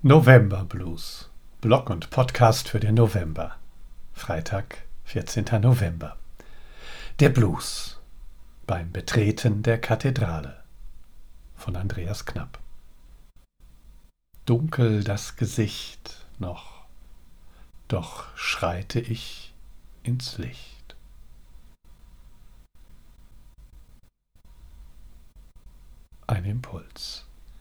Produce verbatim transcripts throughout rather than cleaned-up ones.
November Blues. Blog und Podcast für den November. Freitag, vierzehnter November. Der Blues beim Betreten der Kathedrale von Andreas Knapp. Dunkel das Gesicht noch, doch schreite ich ins Licht. Ein Impuls.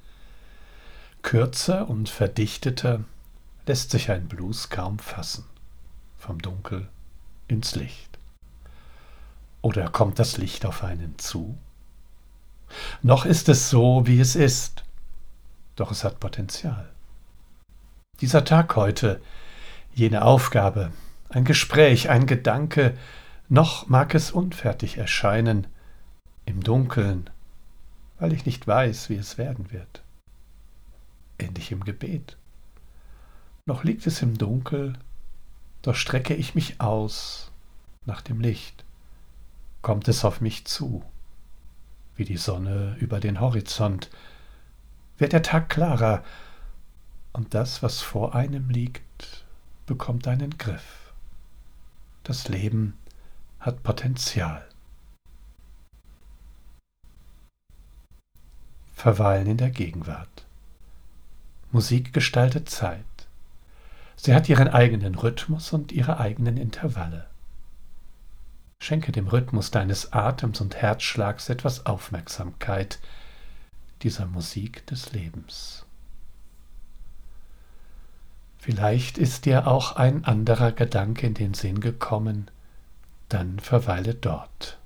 Kürzer und verdichteter lässt sich ein Blues kaum fassen, vom Dunkel ins Licht. Oder kommt das Licht auf einen zu? Noch ist es so, wie es ist, doch es hat Potenzial. Dieser Tag heute, jene Aufgabe, ein Gespräch, ein Gedanke, noch mag es unfertig erscheinen, im Dunkeln, weil ich nicht weiß, wie es werden wird. Ähnlich im Gebet. Noch liegt es im Dunkel, doch strecke ich mich aus nach dem Licht. Kommt es auf mich zu, wie die Sonne über den Horizont, wird der Tag klarer und das, was vor einem liegt, bekommt einen Griff. Das Leben hat Potenzial. Verweilen in der Gegenwart. Musik gestaltet Zeit. Sie hat ihren eigenen Rhythmus und ihre eigenen Intervalle. Schenke dem Rhythmus deines Atems und Herzschlags etwas Aufmerksamkeit, dieser Musik des Lebens. Vielleicht ist dir auch ein anderer Gedanke in den Sinn gekommen, dann verweile dort.